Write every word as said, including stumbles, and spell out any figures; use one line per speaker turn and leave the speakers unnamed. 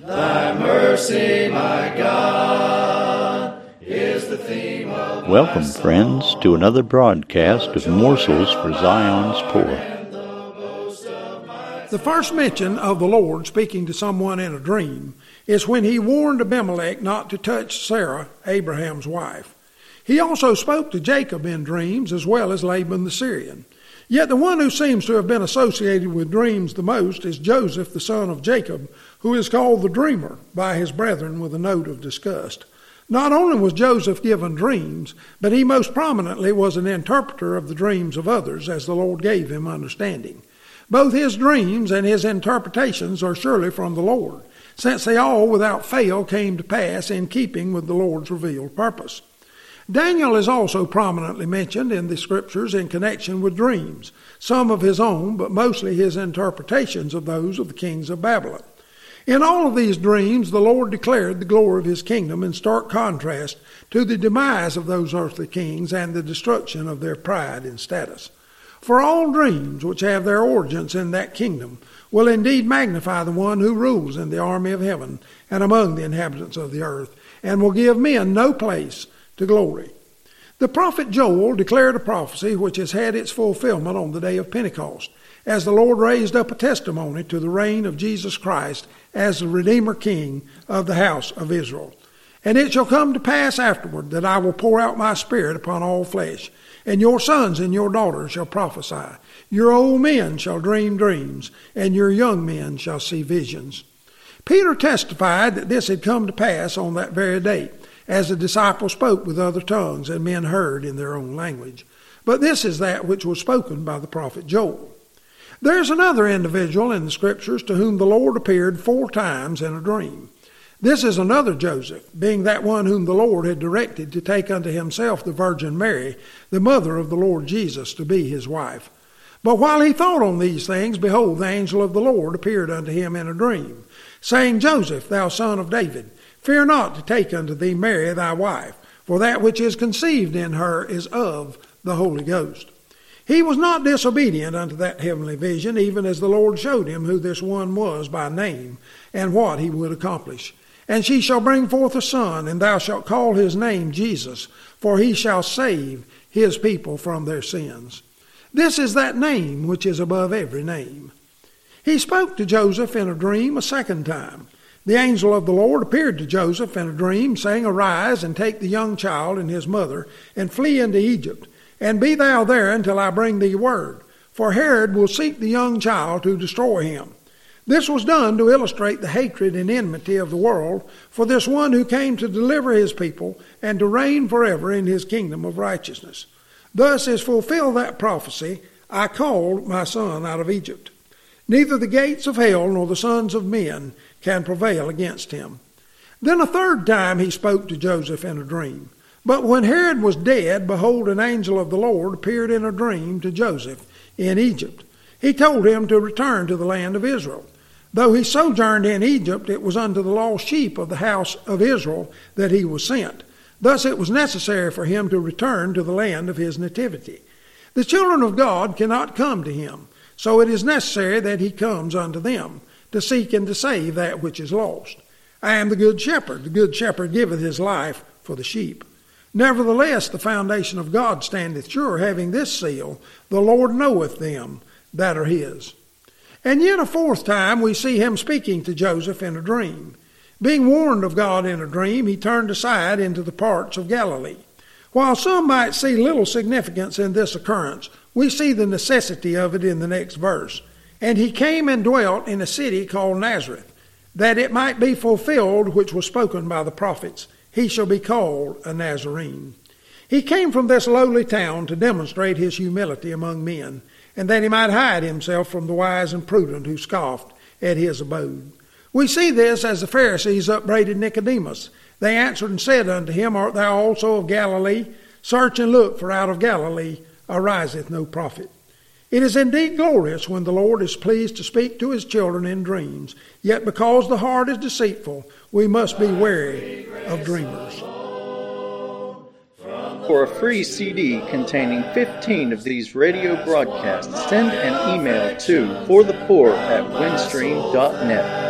Thy mercy, my God, is the theme of
Welcome, friends, to another broadcast of Morsels for Zion's Poor.
The first mention of the Lord speaking to someone in a dream is when he warned Abimelech not to touch Sarah, Abraham's wife. He also spoke to Jacob in dreams as well as Laban the Syrian. Yet the one who seems to have been associated with dreams the most is Joseph, the son of Jacob, who is called the dreamer by his brethren with a note of disgust. Not only was Joseph given dreams, but he most prominently was an interpreter of the dreams of others as the Lord gave him understanding. Both his dreams and his interpretations are surely from the Lord, since they all without fail came to pass in keeping with the Lord's revealed purpose. Daniel is also prominently mentioned in the scriptures in connection with dreams, some of his own, but mostly his interpretations of those of the kings of Babylon. In all of these dreams, the Lord declared the glory of his kingdom in stark contrast to the demise of those earthly kings and the destruction of their pride and status. For all dreams which have their origins in that kingdom will indeed magnify the one who rules in the army of heaven and among the inhabitants of the earth, and will give men no place to glory. The prophet Joel declared a prophecy which has had its fulfillment on the day of Pentecost, as the Lord raised up a testimony to the reign of Jesus Christ as the Redeemer King of the house of Israel. And it shall come to pass afterward that I will pour out my Spirit upon all flesh, and your sons and your daughters shall prophesy. Your old men shall dream dreams, and your young men shall see visions. Peter testified that this had come to pass on that very day, as the disciples spoke with other tongues, and men heard in their own language. But this is that which was spoken by the prophet Joel. There is another individual in the scriptures to whom the Lord appeared four times in a dream. This is another Joseph, being that one whom the Lord had directed to take unto himself the Virgin Mary, the mother of the Lord Jesus, to be his wife. But while he thought on these things, behold, the angel of the Lord appeared unto him in a dream, saying, Joseph, thou son of David, fear not to take unto thee Mary thy wife, for that which is conceived in her is of the Holy Ghost. He was not disobedient unto that heavenly vision, even as the Lord showed him who this one was by name, and what he would accomplish. And she shall bring forth a son, and thou shalt call his name Jesus, for he shall save his people from their sins. This is that name which is above every name. He spoke to Joseph in a dream a second time. The angel of the Lord appeared to Joseph in a dream, saying, Arise, and take the young child and his mother, and flee into Egypt, and be thou there until I bring thee word. For Herod will seek the young child to destroy him. This was done to illustrate the hatred and enmity of the world for this one who came to deliver his people and to reign forever in his kingdom of righteousness. Thus is fulfilled that prophecy, I called my son out of Egypt. Neither the gates of hell nor the sons of men can prevail against him. Then a third time he spoke to Joseph in a dream. But when Herod was dead, behold, an angel of the Lord appeared in a dream to Joseph in Egypt. He told him to return to the land of Israel. Though he sojourned in Egypt, it was unto the lost sheep of the house of Israel that he was sent. Thus it was necessary for him to return to the land of his nativity. The children of God cannot come to him, so it is necessary that he comes unto them, to seek and to save that which is lost. I am the good shepherd. The good shepherd giveth his life for the sheep. Nevertheless, the foundation of God standeth sure, having this seal, the Lord knoweth them that are his. And yet a fourth time we see him speaking to Joseph in a dream. Being warned of God in a dream, he turned aside into the parts of Galilee. While some might see little significance in this occurrence, we see the necessity of it in the next verse. And he came and dwelt in a city called Nazareth, that it might be fulfilled which was spoken by the prophets, he shall be called a Nazarene. He came from this lowly town to demonstrate his humility among men, and that he might hide himself from the wise and prudent who scoffed at his abode. We see this as the Pharisees upbraided Nicodemus. They answered and said unto him, Art thou also of Galilee? Search and look, for out of Galilee ariseth no prophet. It is indeed glorious when the Lord is pleased to speak to his children in dreams, yet because the heart is deceitful, we must be wary of dreamers.
For a free C D containing fifteen of these radio broadcasts, send an email to forthepoor at windstream dot net.